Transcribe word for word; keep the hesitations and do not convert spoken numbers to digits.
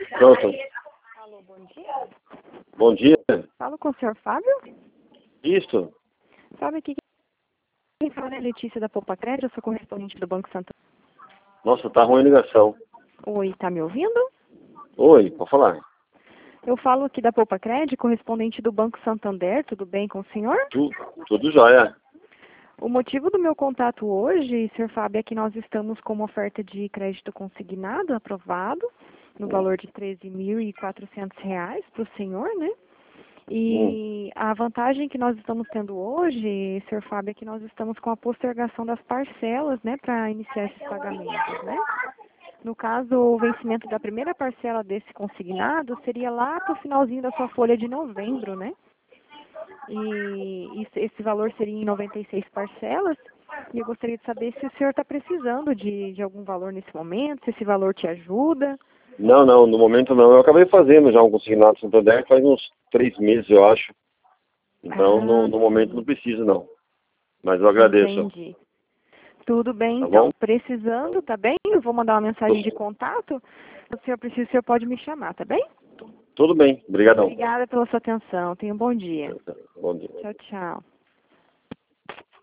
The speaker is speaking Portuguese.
Pronto. Alô, bom dia. Bom dia. Falo com o senhor Fábio? Isso. Sabe aqui quem fala é Letícia da Poupa Crédito, eu sou correspondente do Banco Santander. Nossa, tá ruim a ligação. Oi, tá me ouvindo? Oi, pode falar. Eu falo aqui da Poupa Crédito, correspondente do Banco Santander, tudo bem com o senhor? Tu, tudo jóia. O motivo do meu contato hoje, senhor Fábio, é que nós estamos com uma oferta de crédito consignado, aprovado, no valor de treze mil e quatrocentos reais para o senhor, né? E a vantagem que nós estamos tendo hoje, senhor Fábio, é que nós estamos com a postergação das parcelas, né, para iniciar esses pagamentos, né? No caso, o vencimento da primeira parcela desse consignado seria lá para o finalzinho da sua folha de novembro, né? E isso- esse valor seria em noventa e seis parcelas. E eu gostaria de saber se o senhor está precisando de, de algum valor nesse momento, se esse valor te ajuda. Não, não, no momento não. Eu acabei fazendo já um consignado Santander faz uns três meses, eu acho. Então, Ah, no, no momento sim. não preciso, não. Mas eu agradeço. Entendi. Tudo bem, Tá então. bom? Precisando, tá bem? Eu vou mandar uma mensagem de contato. Se o senhor precisa, o senhor pode me chamar, tá bem? Tudo bem. Obrigadão. Obrigada pela sua atenção. Tenha um bom dia. Bom dia. Tchau, tchau.